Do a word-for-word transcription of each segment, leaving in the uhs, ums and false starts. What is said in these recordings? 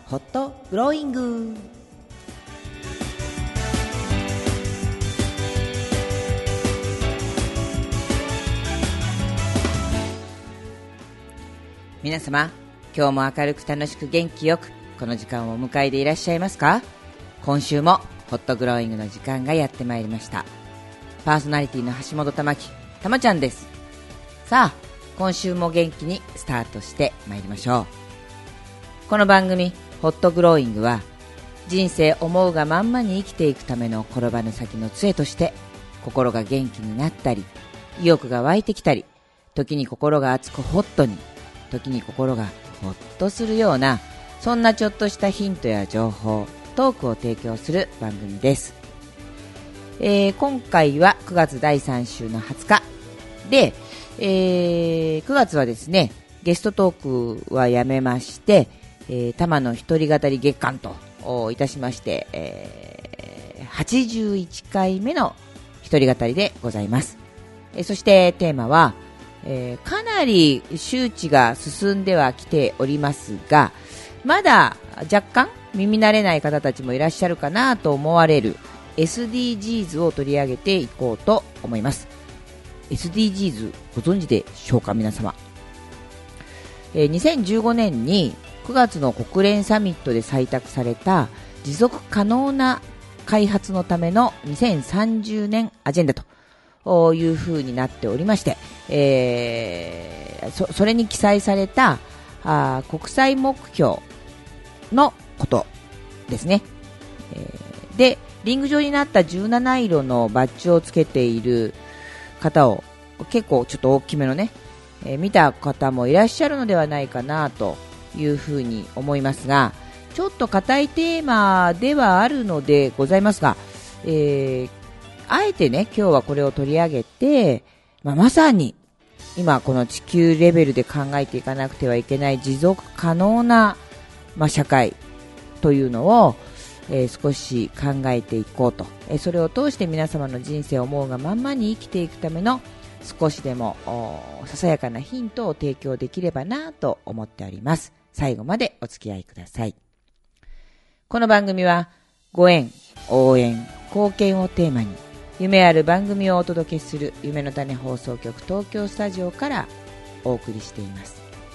ホットグローイング。皆様、今日も明るく楽しく元気よくこの時間をお迎えでいらっしゃいますか？今週もホットグローイングの時間がやってまいりました。パーソナリティの橋本たまきたまちゃんです。さあ、今週も元気にスタートしてまいりましょう。この番組ホットグローイングは、人生思うがまんまに生きていくための転ばぬ先の杖として、心が元気になったり、意欲が湧いてきたり、時に心が熱くホットに、時に心がホッとするような、そんなちょっとしたヒントや情報、トークを提供する番組です。えー、今回はくがつだいさん週のはつかで、えー、くがつはですね、ゲストトークはやめまして、えー、たまの一人語り月間といたしまして、えー、はちじゅういっかいめの一人語りでございます。えー、そしてテーマは、えー、かなり周知が進んではきておりますが、まだ若干耳慣れない方たちもいらっしゃるかなと思われる エスディージーズ を取り上げていこうと思います。 エスディージーズ ご存知でしょうか皆様。えー、にせんじゅうごねんにくがつの国連サミットで採択された持続可能な開発のためのにせんさんじゅうねんアジェンダというふうになっておりまして、えー、そ, それに記載されたあ国際目標のことですね。えー、で、リング状になったじゅうなないろのバッジをつけている方を、結構ちょっと大きめのね、えー、見た方もいらっしゃるのではないかなというふうに思いますが、ちょっと固いテーマではあるのでございますが、えー、あえてね今日はこれを取り上げて、まあ、まさに今この地球レベルで考えていかなくてはいけない持続可能な、まあ、社会というのを、えー、少し考えていこうと、えー、それを通して皆様の人生を思うがまんまに生きていくための少しでもささやかなヒントを提供できればなと思っております。最後までお付き合いください。この番組はご縁、応援、貢献をテーマに夢ある番組をお届けする夢の種放送局東京スタジオからお送りしています。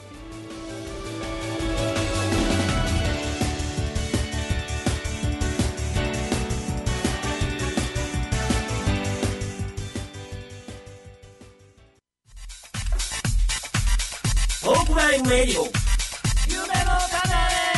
トークライブレディオ夢の種。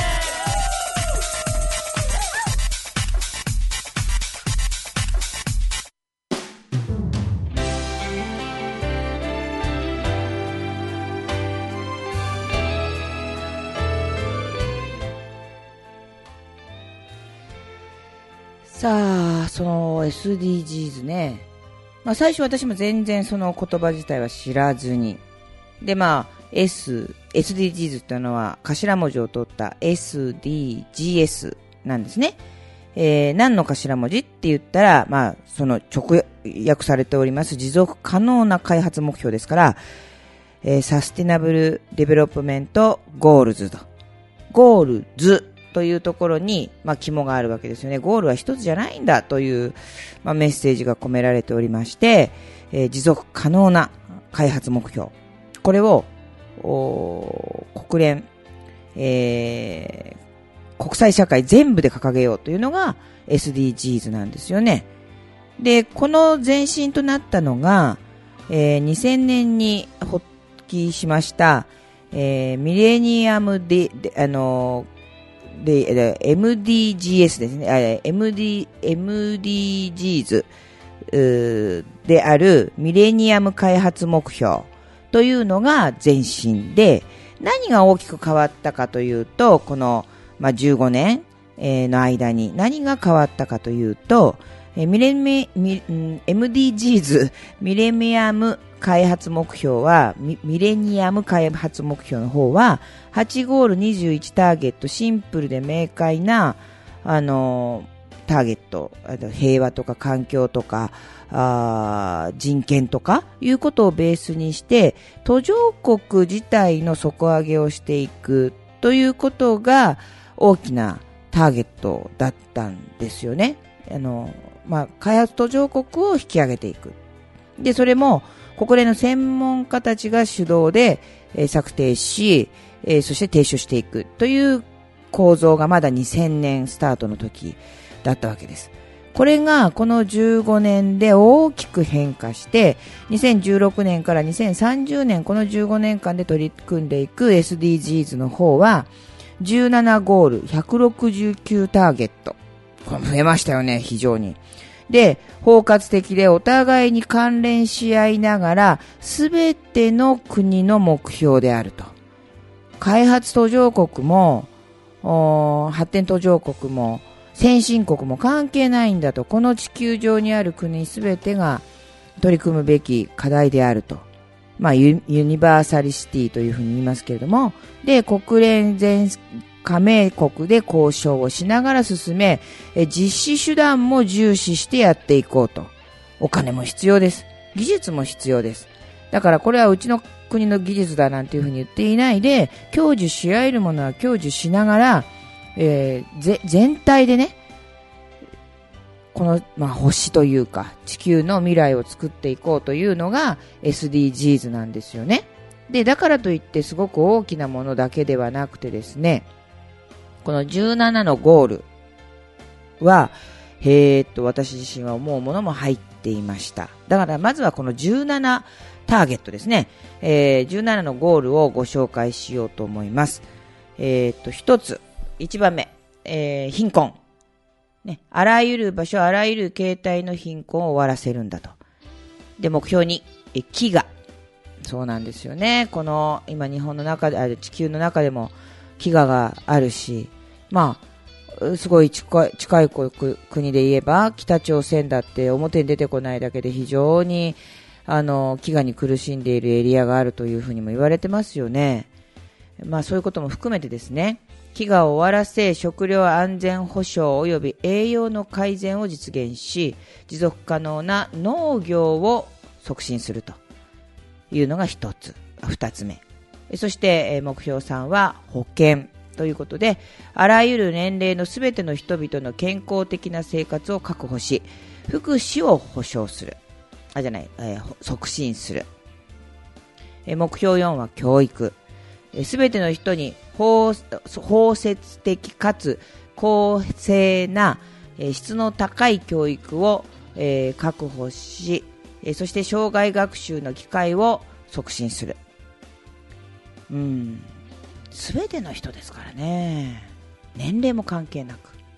さあ、その エスディージーズ ね、まあ、最初私も全然その言葉自体は知らずに、でまあ S、エスディージーズ というのは頭文字を取った エスディージーエス なんですね。えー、何の頭文字って言ったら、まあその直訳されております持続可能な開発目標ですから、えー、サステナブルデベロップメントゴールズと、ゴールズというところに、まあ、肝があるわけですよね。ゴールは一つじゃないんだという、まあ、メッセージが込められておりまして、えー、持続可能な開発目標、これを国連、えー、国際社会全部で掲げようというのが エスディージーズ なんですよね。で、この前身となったのが、えー、にせんねんに発起しました、えー、ミレニアムで、であのーで エムディージーエス ですね。エムディー、エムディージーズ であるミレニアム開発目標というのが前身で、何が大きく変わったかというと、この、まあ、じゅうごねんの間に何が変わったかというと、ミレミ、ミ、エムディージーズ ミレニアム開発目標は、ミ、ミレニアム開発目標の方は、はちゴールにじゅういちターゲット、シンプルで明快な、あの、ターゲット、平和とか環境とか、あ人権とかいうことをベースにして途上国自体の底上げをしていくということが大きなターゲットだったんですよね。あの、まあ、開発途上国を引き上げていく。で、それも国連の専門家たちが主導で、えー、策定し、えー、そして提唱していくという構造がまだにせんねんスタートの時だったわけです。これがこのじゅうごねんで大きく変化して、にせんじゅうろくねんからにせんさんじゅうねん、このじゅうごねんかんで取り組んでいく エスディージーズ の方は、じゅうななゴール、ひゃくろくじゅうきゅうターゲット。これ増えましたよね、非常に。で、包括的でお互いに関連し合いながら、すべての国の目標であると。開発途上国も、発展途上国も、先進国も関係ないんだと。この地球上にある国すべてが取り組むべき課題であると。まあユ、ユニバーサリシティというふうに言いますけれども、で、国連全加盟国で交渉をしながら進め、え実施手段も重視してやっていこうと。お金も必要です。技術も必要です。だからこれはうちの国の技術だなんていうふうに言っていないで、享受し合えるものは享受しながら、えー、ぜ全体でね、この、まあ、星というか地球の未来を作っていこうというのが エスディージーズ なんですよね。で、だからといってすごく大きなものだけではなくてですね、このじゅうななのゴールは、えーっと、私自身は思うものも入っていました。だからまずはこのじゅうななターゲットですね、えー、じゅうななのゴールをご紹介しようと思います。えーっと、一つ、一番目、えー、貧困。ね、あらゆる場所、あらゆる形態の貧困を終わらせるんだと。で、目標に、え飢餓。そうなんですよね。この、今日本の中で、ある地球の中でも飢餓があるし、まあ、すごい近い、近い国で言えば、北朝鮮だって表に出てこないだけで非常に、あの、飢餓に苦しんでいるエリアがあるというふうにも言われてますよね。まあそういうことも含めてですね、飢餓を終わらせ、食料安全保障及び栄養の改善を実現し、持続可能な農業を促進するというのが一つ、二つ目。そして目標さんは保健ということで、あらゆる年齢のすべての人々の健康的な生活を確保し、福祉を保障する。あ、じゃない、えー、促進する。目標よんは教育。すべての人に 包, 包摂的かつ公正な、えー、質の高い教育を、えー、確保し、えー、そして生涯学習の機会を促進する。うん、すべての人ですからね。年齢も関係なく。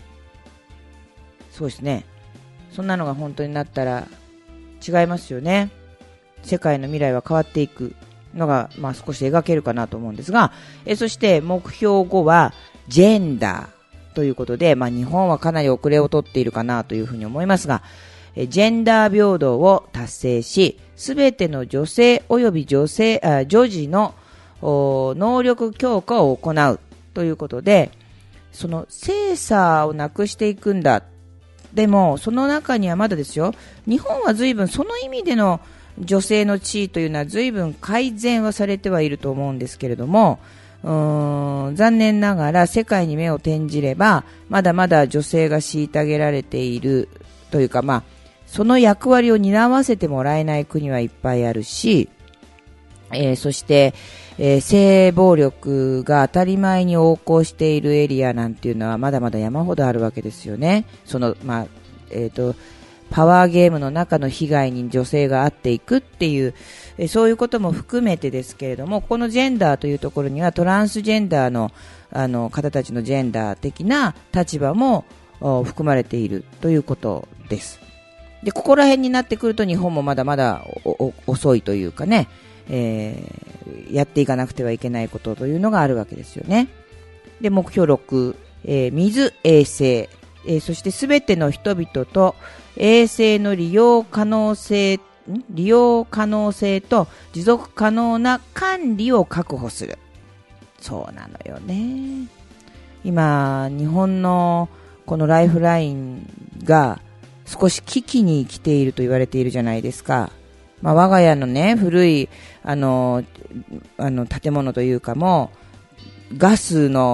そうですね。そんなのが本当になったら違いますよね。世界の未来は変わっていくのが、まあ、少し描けるかなと思うんですが、えそして目標ごはジェンダーということで、まあ、日本はかなり遅れをとっているかなというふうに思いますが、えジェンダー平等を達成し、すべての女性及び女性あ女児の能力強化を行うということで、その性差をなくしていくんだ。でもその中にはまだですよ、日本は随分その意味での女性の地位というのは随分改善はされてはいると思うんですけれども、うーん残念ながら世界に目を転じればまだまだ女性が虐げられているというか、まあその役割を担わせてもらえない国はいっぱいあるし、えー、そして、えー、性暴力が当たり前に横行しているエリアなんていうのはまだまだ山ほどあるわけですよね。その、まあえーとパワーゲームの中の被害に女性が遭っていくっていう、えそういうことも含めてですけれども、このジェンダーというところにはトランスジェンダーの、あの方たちのジェンダー的な立場も含まれているということです。で、ここら辺になってくると日本もまだまだ遅いというかね、えー、やっていかなくてはいけないことというのがあるわけですよね。で、目標ろく、えー、水、衛生、えー、そしてすべての人々と衛星の利用可能性、利用可能性と持続可能な管理を確保する。そうなのよね。今、日本のこのライフラインが少し危機に来ていると言われているじゃないですか。まあ、我が家のね、古いあのあの建物というかもガスの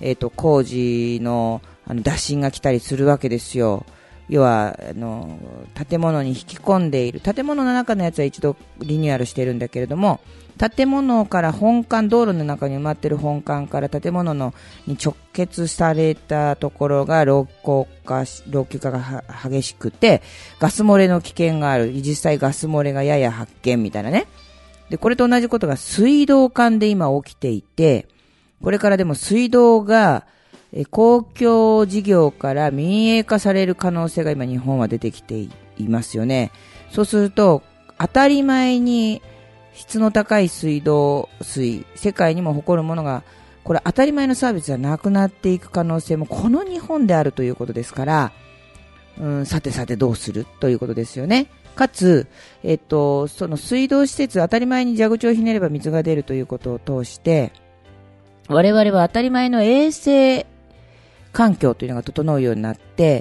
えーと、工事の、あの打診が来たりするわけですよ。要はあの建物に引き込んでいる、建物の中のやつは一度リニューアルしているんだけれども、建物から本館、道路の中に埋まっている本館から建物のに直結されたところが老朽化老朽化が激しくて、ガス漏れの危険がある、実際ガス漏れがやや発見みたいなね。でこれと同じことが水道管で今起きていて、これからでも水道が公共事業から民営化される可能性が今日本は出てきていますよね。そうすると当たり前に質の高い水道水、世界にも誇るものがこれ当たり前のサービスじゃなくなっていく可能性もこの日本であるということですから、うん、さてさてどうするということですよね。かつ、えっと、その水道施設、当たり前に蛇口をひねれば水が出るということを通して我々は当たり前の衛生環境というのが整うようになって、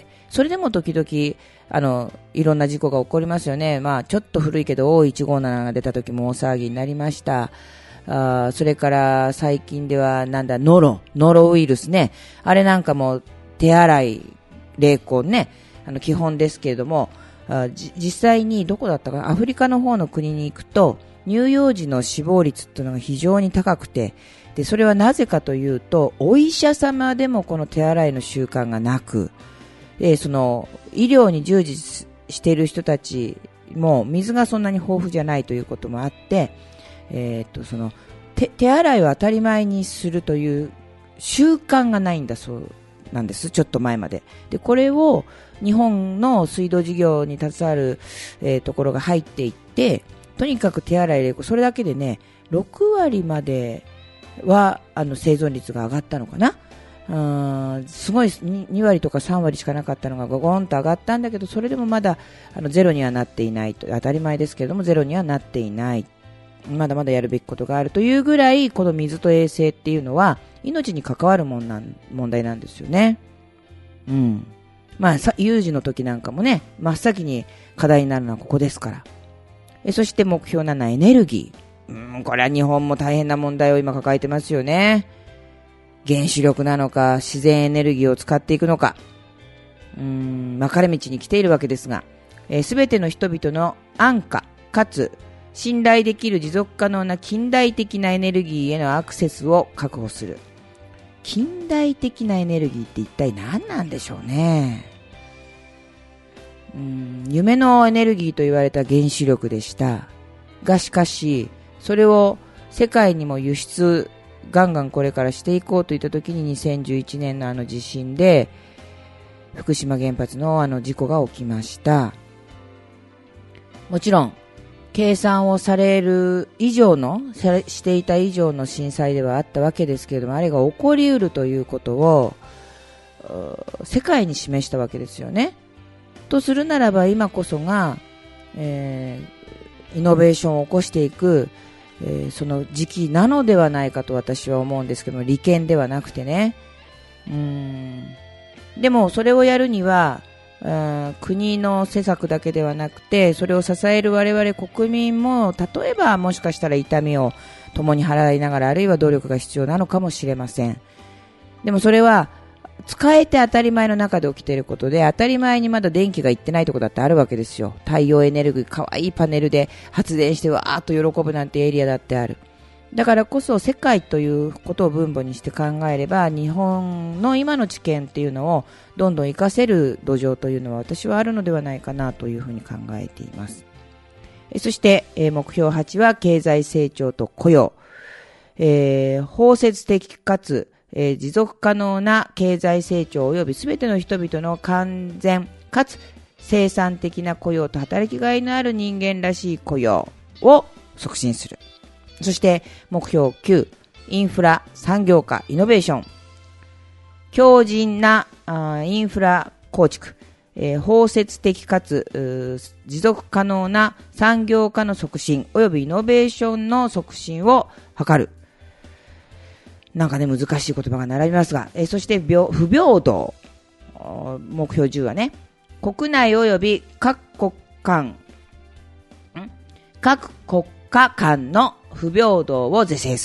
それでも時々あのいろんな事故が起こりますよね。まあちょっと古いけど オーいちごーなな が出た時も大騒ぎになりました。あそれから最近ではなんだノロノロウイルスね、あれなんかも手洗い冷凍ね、あの基本ですけれども、あ実際にどこだったかな、アフリカの方の国に行くと乳幼児の死亡率というのが非常に高くて、でそれはなぜかというと、お医者様でもこの手洗いの習慣がなく、えー、その医療に従事している人たちも水がそんなに豊富じゃないということもあって、えー、とその 手, 手洗いを当たり前にするという習慣がないんだそうなんです。ちょっと前まで。でこれを日本の水道事業に携わる、えー、ところが入っていって、とにかく手洗い冷凍、それだけでねろくわりまではあの生存率が上がったのかな。うんすごい 2, にわりとかさんわりしかなかったのがゴゴンと上がったんだけど、それでもまだあのゼロにはなっていないと、当たり前ですけれどもゼロにはなっていない、まだまだやるべきことがあるというぐらい、この水と衛生っていうのは命に関わるもんなん問題なんですよね。うんまあ、さ有事の時なんかもね、真っ先に課題になるのはここですから。えそして目標なな、エネルギー。うんこれは日本も大変な問題を今抱えてますよね。原子力なのか自然エネルギーを使っていくのか、うーん分かれ道に来ているわけですが、すべての人々の安価かつ信頼できる持続可能な近代的なエネルギーへのアクセスを確保する。近代的なエネルギーって一体何なんでしょうね。うーん夢のエネルギーと言われた原子力でしたが、しかしそれを世界にも輸出ガンガンこれからしていこうといった時に、にせんじゅういちねんのあの地震で福島原発のあの事故が起きました。もちろん計算をされる以上のしていた以上の震災ではあったわけですけれども、あれが起こりうるということを世界に示したわけですよね。とするならば今こそが、えー、イノベーションを起こしていく、えー、その時期なのではないかと私は思うんですけども、利権ではなくてね。うーんでもそれをやるには国の施策だけではなくて、それを支える我々国民も例えばもしかしたら痛みを共に払いながら、あるいは努力が必要なのかもしれません。でもそれは使えて当たり前の中で起きていることで、当たり前にまだ電気がいってないところだってあるわけですよ。太陽エネルギー、かわいいパネルで発電してわーっと喜ぶなんてエリアだってある。だからこそ世界ということを分母にして考えれば、日本の今の知見っていうのをどんどん活かせる土壌というのは私はあるのではないかなというふうに考えています。えそしてえ目標はちは経済成長と雇用、えー、包摂的かつ、えー、持続可能な経済成長及びすべての人々の完全かつ生産的な雇用と働きがいのある人間らしい雇用を促進する。そして目標きゅう、インフラ産業化イノベーション、強靭なあインフラ構築、えー、包摂的かつ持続可能な産業化の促進およびイノベーションの促進を図る。なんかね難しい言葉が並びますが、えー、そして不平等、目標じゅうはね、国内および各国間各国家間の不平等を是正する。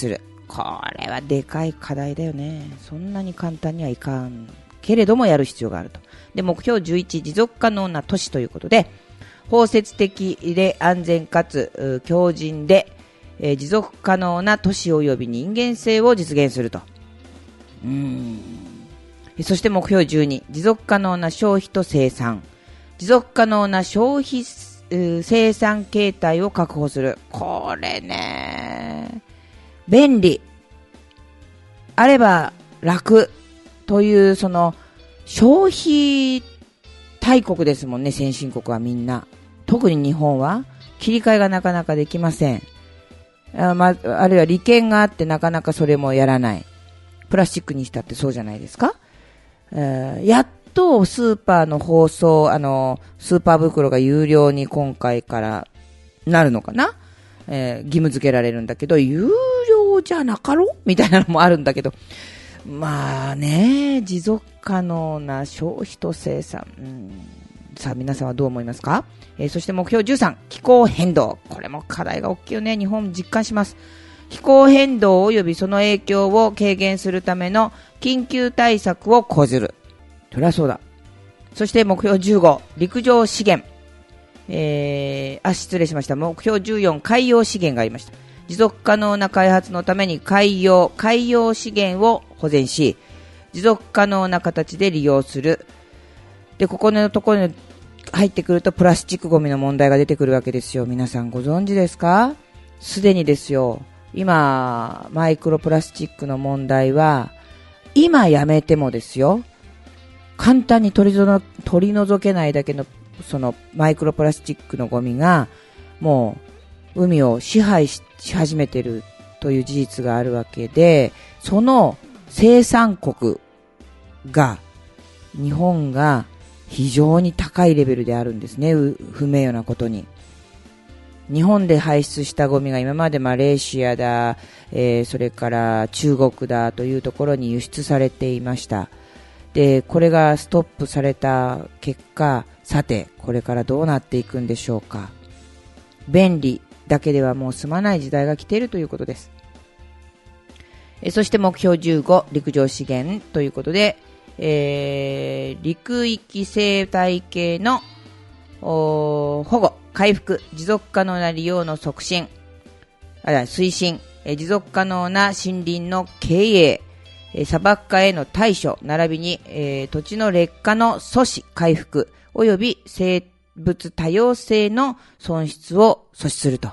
これはでかい課題だよね。そんなに簡単にはいかんけれどもやる必要があると。で、目標じゅういち、持続可能な都市ということで、包摂的で安全かつ強靭で、えー、持続可能な都市及び人間性を実現すると。うーん。そして目標じゅうに、持続可能な消費と生産。持続可能な消費、生産形態を確保する。これね、便利。あれば楽という、その消費大国ですもんね、先進国はみんな。特に日本は切り替えがなかなかできません。あ、まあ、あるいは利権があってなかなかそれもやらない。プラスチックにしたってそうじゃないですか。えー、やっとスーパーの包装、あのスーパー袋が有料に今回からなるのかな、えー、義務付けられるんだけど、有料じゃなかろみたいなのもあるんだけど、まあね、持続可能な消費と生産、うん、さあ皆さんはどう思いますか。えー、そして目標じゅうさん、気候変動。これも課題が大きいよね。日本実感します。気候変動及びその影響を軽減するための緊急対策を講ずる。そりゃそうだ。そして目標じゅうご、陸上資源。えー、あ、失礼しました。目標じゅうよん、海洋資源がありました。持続可能な開発のために海洋、海洋資源を保全し、持続可能な形で利用する。で、ここのところに入ってくるとプラスチックゴミの問題が出てくるわけですよ。皆さんご存知ですか？すでにですよ。今、マイクロプラスチックの問題は、今やめてもですよ。簡単に取り除、取り除けないだけのそのマイクロプラスチックのゴミがもう海を支配 し, し始めているという事実があるわけで、その生産国が日本が非常に高いレベルであるんですね。不名誉なことに日本で排出したゴミが今までマレーシアだ、えー、それから中国だというところに輸出されていました。で、これがストップされた結果、さてこれからどうなっていくんでしょうか。便利だけではもう済まない時代が来ているということです。えそして目標じゅうご、陸上資源ということで、えー、陸域生態系の保護、回復、持続可能な利用の促進、あ推進、え持続可能な森林の経営、砂漠化への対処、並びに、えー、土地の劣化の阻止、回復、および生物多様性の損失を阻止すると。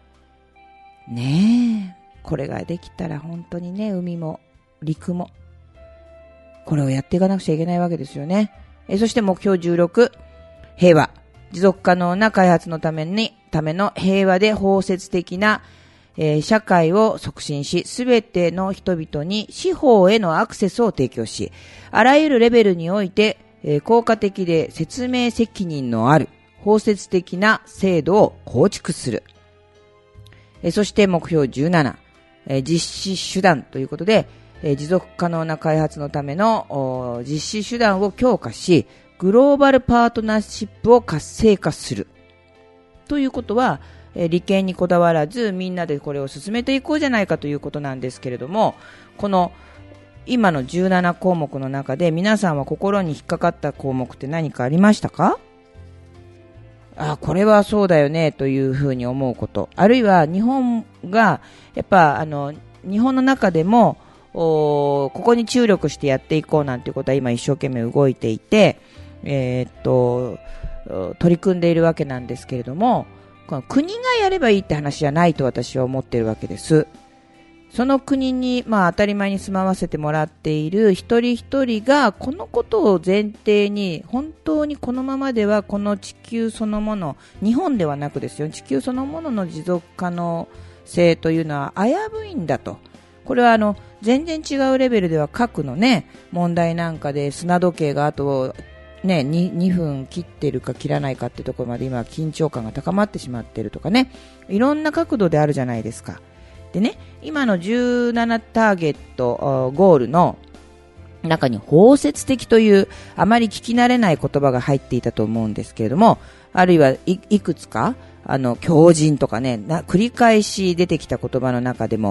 ねえ、これができたら本当にね、海も陸もこれをやっていかなくちゃいけないわけですよね。えー、そして目標じゅうろく、平和、持続可能な開発のためにための平和で包摂的なえー、社会を促進し、すべての人々に司法へのアクセスを提供し、あらゆるレベルにおいて、えー、効果的で説明責任のある包摂的な制度を構築する。えー、そして目標じゅうなな、えー、実施手段ということで、えー、持続可能な開発のための実施手段を強化し、グローバルパートナーシップを活性化する。ということは、利権にこだわらずみんなでこれを進めていこうじゃないかということなんですけれども、この今のじゅうななこうもくの中で皆さんは心に引っかかった項目って何かありましたか？あ、これはそうだよねというふうに思うこと、あるいは日本がやっぱあの日本の中でもここに注力してやっていこうなんていうことは今一生懸命動いていて、えー、っと取り組んでいるわけなんですけれども、この国がやればいいって話じゃないと私は思っているわけです。その国に、まあ、当たり前に住まわせてもらっている一人一人がこのことを前提に本当にこのままではこの地球そのもの、日本ではなくですよ、地球そのものの持続可能性というのは危ういんだと。これはあの全然違うレベルでは核のね問題なんかで砂時計があとね、に, にふん切ってるか切らないかってところまで今緊張感が高まってしまっているとかね、いろんな角度であるじゃないですか。でね、今のじゅうななターゲットゴールの中に包摂的というあまり聞き慣れない言葉が入っていたと思うんですけれども、あるいは い, いくつかあの強靭とかねな繰り返し出てきた言葉の中でも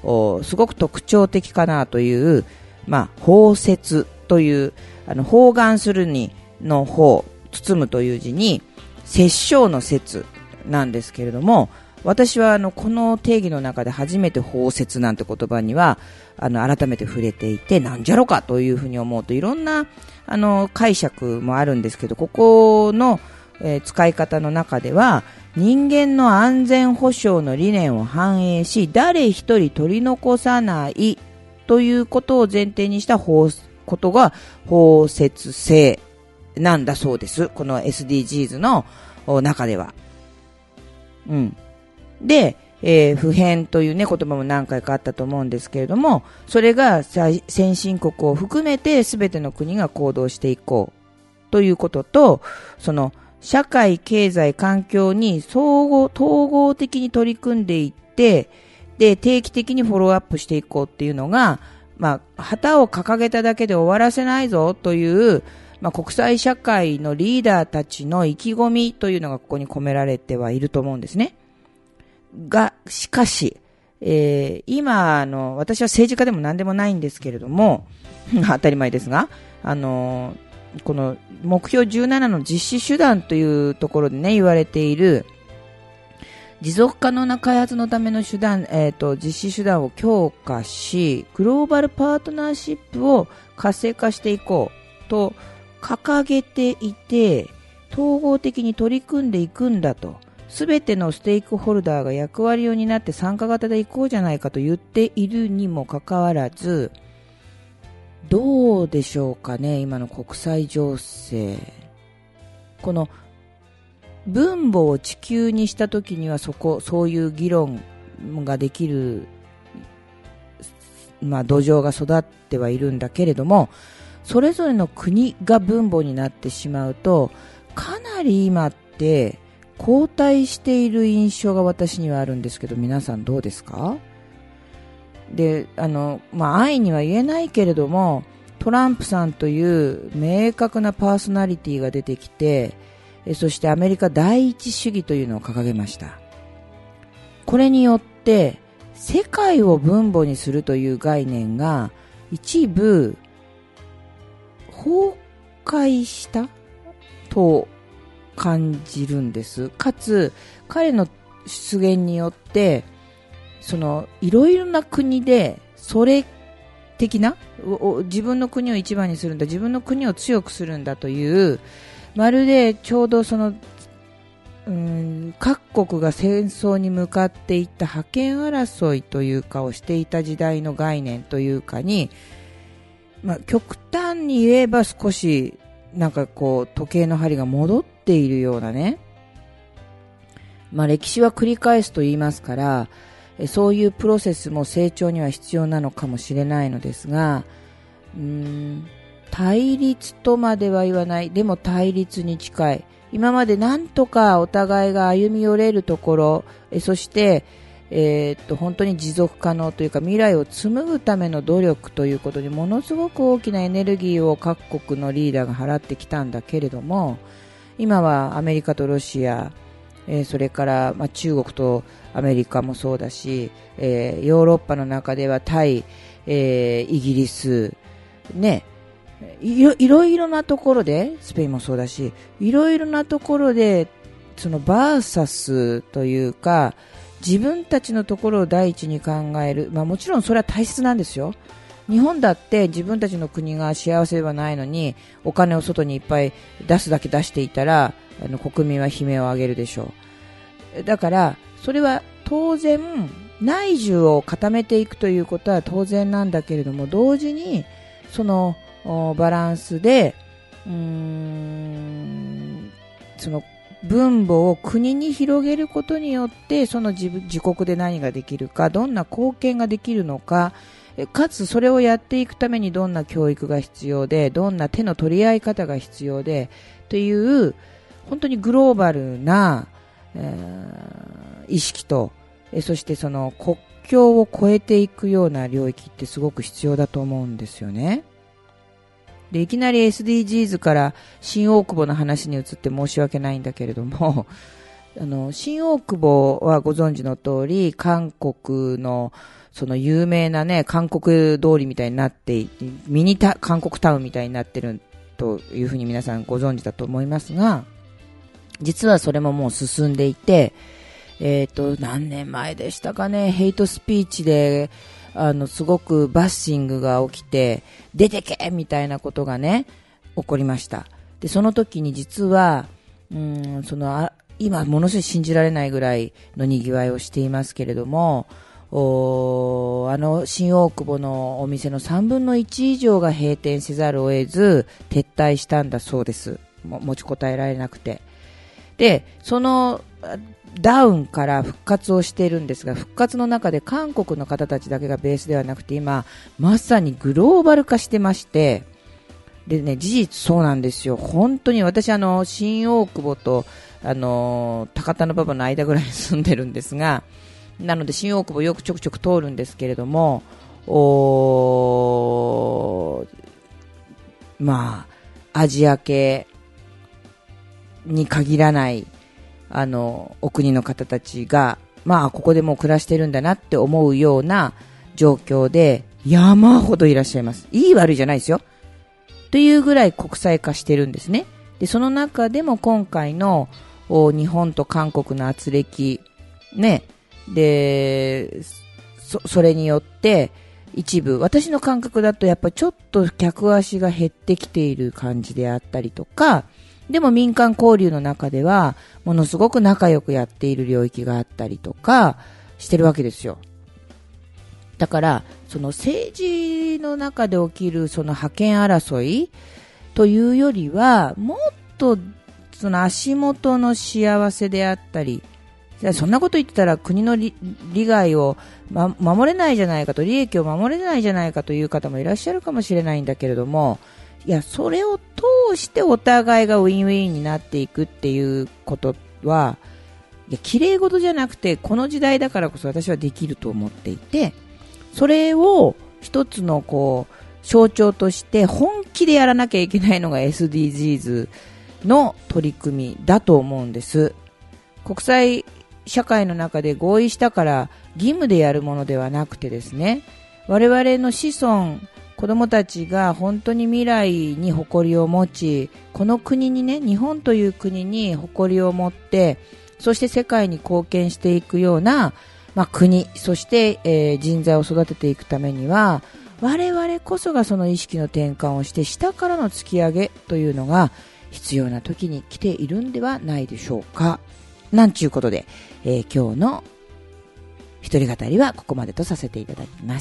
すごく特徴的かなという、まあ、包摂というあの包含するにの方、包むという字に摂生の摂なんですけれども、私はあのこの定義の中で初めて包摂なんて言葉にはあの改めて触れていて、なんじゃろかというふうに思うといろんなあの解釈もあるんですけど、ここの、えー、使い方の中では人間の安全保障の理念を反映し、誰一人取り残さないということを前提にした法ことが包摂性なんだそうです。この エスディージーズ の中では。うん。で、えー、普遍というね言葉も何回かあったと思うんですけれども、それが先進国を含めて全ての国が行動していこうということと、その社会経済環境に総合統合的に取り組んでいって、で定期的にフォローアップしていこうっていうのが、まあ旗を掲げただけで終わらせないぞという、まあ、国際社会のリーダーたちの意気込みというのがここに込められてはいると思うんですね。が、しかし、えー、今あの私は政治家でも何でもないんですけれども当たり前ですが、あのこの目標じゅうななの実施手段というところでね言われている持続可能な開発のための手段、えーと、実施手段を強化し、グローバルパートナーシップを活性化していこうと掲げていて、統合的に取り組んでいくんだと、すべてのステークホルダーが役割を担って参加型でいこうじゃないかと言っているにもかかわらず、どうでしょうかね、今の国際情勢。この分母を地球にしたときにはそこ、そういう議論ができる、まあ、土壌が育ってはいるんだけれども、それぞれの国が分母になってしまうと、かなり今って後退している印象が私にはあるんですけど、皆さんどうですか？で、あの、まあ、安易には言えないけれども、トランプさんという明確なパーソナリティが出てきて、そしてアメリカ第一主義というのを掲げました。これによって世界を分母にするという概念が一部崩壊したと感じるんです。かつ彼の出現によってそのいろいろな国でそれ的な自分の国を一番にするんだ、自分の国を強くするんだという、まるでちょうどその、うーん、各国が戦争に向かっていった覇権争いというかをしていた時代の概念というかに、まあ、極端に言えば少しなんかこう時計の針が戻っているようなね、まあ、歴史は繰り返すと言いますから、そういうプロセスも成長には必要なのかもしれないのですが、うーん、対立とまでは言わない、でも対立に近い、今までなんとかお互いが歩み寄れるところ、えそして、えー、っと本当に持続可能というか未来を紡ぐための努力ということにものすごく大きなエネルギーを各国のリーダーが払ってきたんだけれども、今はアメリカとロシア、えー、それから、まあ、中国とアメリカもそうだし、えー、ヨーロッパの中では対、えー、イギリスね、いろ、いろいろなところで、スペインもそうだし、いろいろなところでそのバーサスというか自分たちのところを第一に考える、まあ、もちろんそれは大切なんですよ。日本だって自分たちの国が幸せではないのにお金を外にいっぱい出すだけ出していたら、あの国民は悲鳴を上げるでしょう。だからそれは当然内需を固めていくということは当然なんだけれども、同時にそのバランスでうーんその分母を国に広げることによってその 自, 自国で何ができるか、どんな貢献ができるのか、かつそれをやっていくためにどんな教育が必要で、どんな手の取り合い方が必要でという本当にグローバルな、えー、意識と、そしてその国境を越えていくような領域ってすごく必要だと思うんですよね。でいきなり エスディージーズ から新大久保の話に移って申し訳ないんだけれども、 あの新大久保はご存知の通り、韓国のその有名なね、韓国通りみたいになってミニタ韓国タウンみたいになってるというふうに皆さんご存知だと思いますが、実はそれももう進んでいて、えっと何年前でしたかね、ヘイトスピーチであのすごくバッシングが起きて、出てけみたいなことがね起こりました。でその時に実はうーんそのあ今ものすごい信じられないぐらいの賑わいをしていますけれども、おあの新大久保のお店のさんぶんのいち以上が閉店せざるを得ず撤退したんだそうです。も持ちこたえられなくて、でそのダウンから復活をしているんですが、復活の中で韓国の方たちだけがベースではなくて、今まさにグローバル化してまして、でね、事実そうなんですよ。本当に私あの新大久保とあの高田馬場の間ぐらいに住んでるんですが、なので新大久保よくちょくちょく通るんですけれども、おまあアジア系に限らないあのお国の方たちが、まあここでもう暮らしてるんだなって思うような状況で山ほどいらっしゃいます。いい悪いじゃないですよというぐらい国際化してるんですね。でその中でも今回の日本と韓国の圧力ね、で そ, それによって一部私の感覚だとやっぱりちょっと客足が減ってきている感じであったりとか、でも民間交流の中ではものすごく仲良くやっている領域があったりとかしてるわけですよ。だからその政治の中で起きるその覇権争いというよりは、もっとその足元の幸せであったり、そんなこと言ってたら国の 利, 利害を、ま、守れないじゃないかと、利益を守れないじゃないかという方もいらっしゃるかもしれないんだけれども、いやそれを通してお互いがウィンウィンになっていくっていうことは、いや綺麗事じゃなくて、この時代だからこそ私はできると思っていて、それを一つのこう象徴として本気でやらなきゃいけないのが エスディージーズ の取り組みだと思うんです。国際社会の中で合意したから義務でやるものではなくてですね、我々の子孫子供たちが本当に未来に誇りを持ち、この国にね、日本という国に誇りを持って、そして世界に貢献していくような、まあ、国、そして、えー、人材を育てていくためには、我々こそがその意識の転換をして下からの突き上げというのが必要な時に来ているんではないでしょうか。なんちゅうことで、えー、今日の一人語りはここまでとさせていただきます。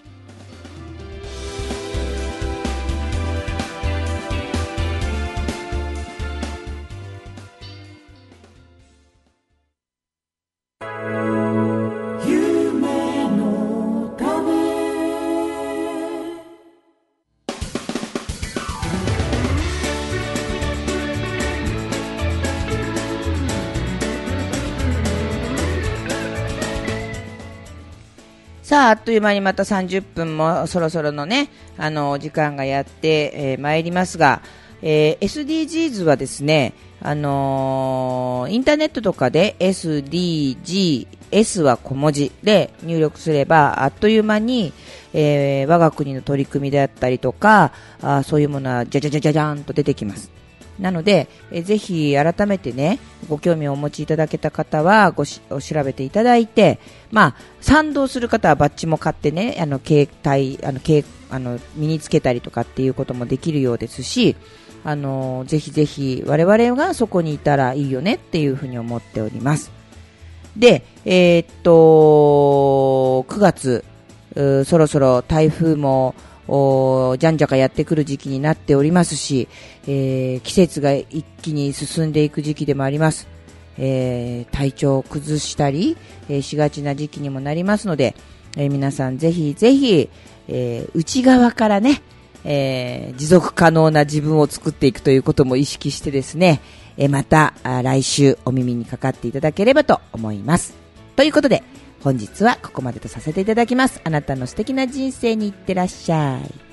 さあ、あっという間にまたさんじゅっぷんもそろそろのね、あの時間がやってえー、参りますが、えー、エスディージーズ はですね、あのー、インターネットとかで エスディージー、S は小文字で入力すればあっという間に、えー、我が国の取り組みであったりとか、あそういうものはじゃじゃじゃじゃじゃんと出てきます。なので、えー、ぜひ改めてね、ご興味をお持ちいただけた方はごし調べていただいて、まあ、賛同する方はバッジも買ってね、あの携帯あの携あの身につけたりとかっていうこともできるようですし、あのぜひぜひ我々がそこにいたらいいよねっていうふうに思っております。で、えー、っとくがつそろそろ台風もじゃんじゃかやってくる時期になっておりますし、えー、季節が一気に進んでいく時期でもあります。えー、体調を崩したり、えー、しがちな時期にもなりますので、えー、皆さんぜひぜひ、えー、内側からね、えー、持続可能な自分を作っていくということも意識してですね、えー、また来週お耳にかかっていただければと思います。ということで本日はここまでとさせていただきます。あなたの素敵な人生にいってらっしゃい。